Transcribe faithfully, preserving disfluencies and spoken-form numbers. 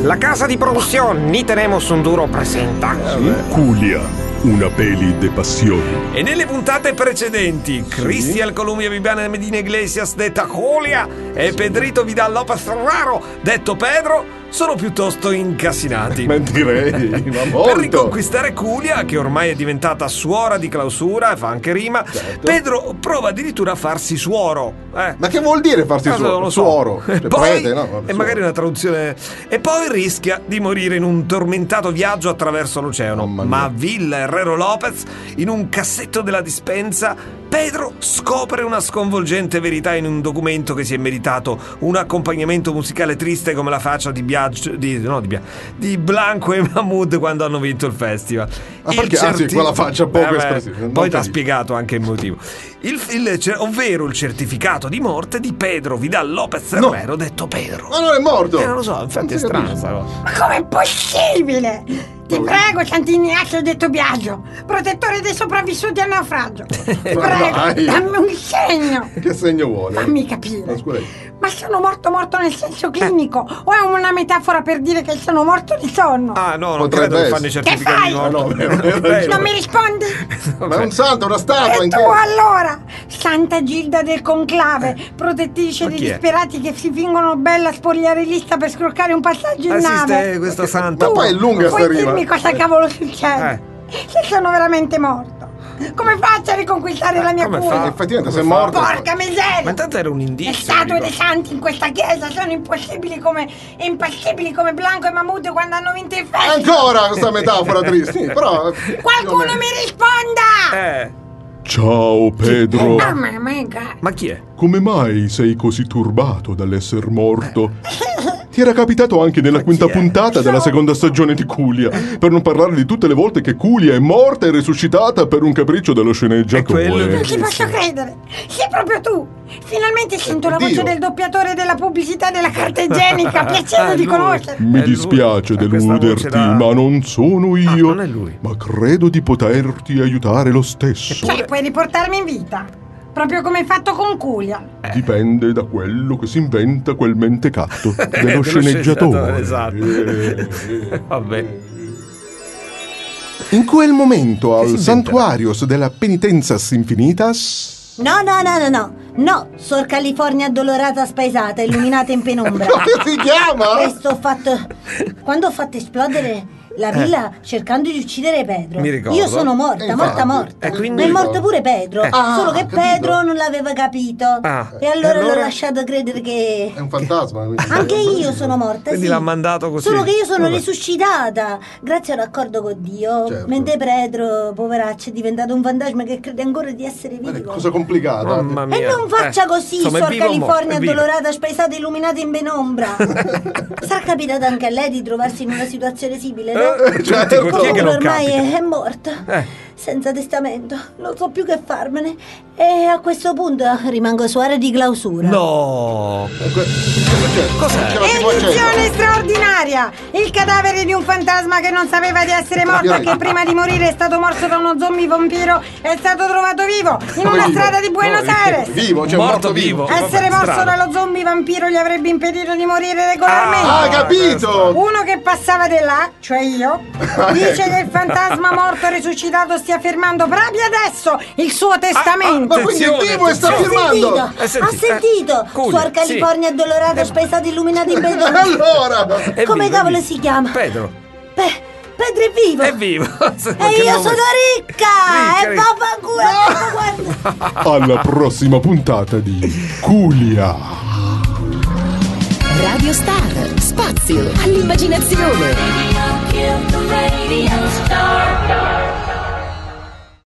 La casa di produzione Ni Tenemos un Duro presenta Culia, una peli de passione. E nelle puntate precedenti, sì. Cristian Columbia Viviana Medina Iglesias, detta Julia, e Pedrito Vidal Lopez Ferraro, detto Pedro, sono piuttosto incassinati. Ma direi, ma molto. Per riconquistare Culia, che ormai è diventata suora di clausura e fa anche rima, certo. Pedro prova addirittura a farsi suoro. Eh. Ma che vuol dire farsi Cosa suoro? lo so. Suoro. E cioè, poi, prete, no? e magari una traduzione. E poi rischia di morire in un tormentato viaggio attraverso l'oceano. Ma Villa Herrero Lopez, in un cassetto della dispensa, Pedro scopre una sconvolgente verità in un documento che si è meritato un accompagnamento musicale triste come la faccia di Biagio, di, no, di, Bia, di Blanco e Mahmood quando hanno vinto il festival. Ah, il perché? Certi... Ah, sì, quella faccia poco espressiva. Poi ti ha spiegato anche il motivo. Il, il, ovvero il certificato di morte di Pedro Vidal Lopez Herrero, no. detto Pedro. Ma non è morto! Eh, non lo so, infatti è strano questa cosa. Ma com'è possibile? Ti prego, Sant'Ignazio detto Biagio, protettore dei sopravvissuti al naufragio. Ti prego, dai. dammi un segno. Che segno vuole? Fammi capire. Ma, Ma sono morto morto nel senso clinico eh. o è una metafora per dire che sono morto di sonno? Ah no, non credo che fanno i certificati di morte. No, no, non mi rispondi? Ma è un santo, una statua. E tu allora, Santa Gilda del Conclave, protettrice dei disperati che si fingono bella spogliarellista per scroccare un passaggio in Esiste nave. Esiste questa santa. Ma poi è lunga sta rima. Dimmi cosa cavolo succede eh. se sono veramente morto. Come faccio a riconquistare eh, la mia cura? Effettivamente sei morto. Porca miseria. Ma intanto era un indizio. Le statue dei santi in questa chiesa sono impossibili come impassibili come Blanco e Mahmood quando hanno vinto il festival. Ancora questa metafora triste. Sì, però qualcuno mi risponda. Eh Ciao Pedro. Oh, ma, mega. ma chi è? Come mai sei così turbato dall'essere morto? Ti era capitato anche nella quinta puntata della seconda stagione di Culia, per non parlare di tutte le volte che Culia è morta e risuscitata per un capriccio dello sceneggiatore. Non ci posso credere, sei proprio tu. Finalmente sento la voce del doppiatore della pubblicità della carta igienica. Piacere di conoscerti. Mi dispiace deluderti, da... ma non sono io. Ah, non è lui. Ma credo di poterti aiutare lo stesso. Cioè, puoi riportarmi in vita? Proprio come hai fatto con Culia. Dipende da quello che si inventa quel mentecatto dello sceneggiatore. Esatto. Eh, eh, Vabbè. In quel momento al Santuarios della Penitenzas Infinitas. No, no, no, no, no. No, Sor California addolorata spaesata, illuminata in penombra. Come si chiama? Questo ho fatto. Quando ho fatto esplodere la villa eh. cercando di uccidere Pedro. Mi ricordo. Io sono morta, infatti, morta, morta. E quindi... Ma è morto pure Pedro. Eh. Ah, solo che Pedro non l'aveva capito. Ah. E allora, E allora l'ho lasciato credere che. È un fantasma. Quindi... Anche io sono morta. Quindi sì. l'ha mandato così. Solo che io sono Vabbè. risuscitata grazie a un accordo con Dio. Certo. Mentre Pedro, poveraccio, è diventato un fantasma che crede ancora di essere vivo. Ma è cosa complicata. Mamma mia. E non faccia eh. così, Insomma, Sor vivo California mo- addolorata, spaesata, illuminata in penombra. Sarà capitato anche a lei di trovarsi in una situazione simile, no? Eh, certo, chi è che non ormai capita? è, è morta, Eh. senza testamento, non so più che farmene. E a questo punto rimango suora di clausura. No. Cos'è? Edizione straordinaria! Il cadavere di un fantasma che non sapeva di essere morto e che prima di morire è stato morso da uno zombie vampiro è stato trovato vivo in una vivo? strada di Buenos No, Aires. Vivo, cioè Morto morto vivo. vivo. Essere Vabbè, morso strano. dallo zombie vampiro gli avrebbe impedito di morire regolarmente. Ah, capito! Uno che passava di là, cioè io, dice che il fantasma morto e risuscitato stia firmando proprio adesso il suo testamento. Ma quindi è vivo e sta Attenzione, firmando! Sentito? Hai Ha sentito? sentito? Eh, Culia, Suor California addolorata, spaesata, illuminata in penombra. Allora! È Come vivo, è cavolo vivo. si chiama? Pedro. Pe- Pedro è vivo. È vivo. E io sono ricca! Ricca, E ricca. vaffanculo! Alla prossima puntata di Culia. Radio Star, spazio all'immaginazione. Radio, kill the radio star.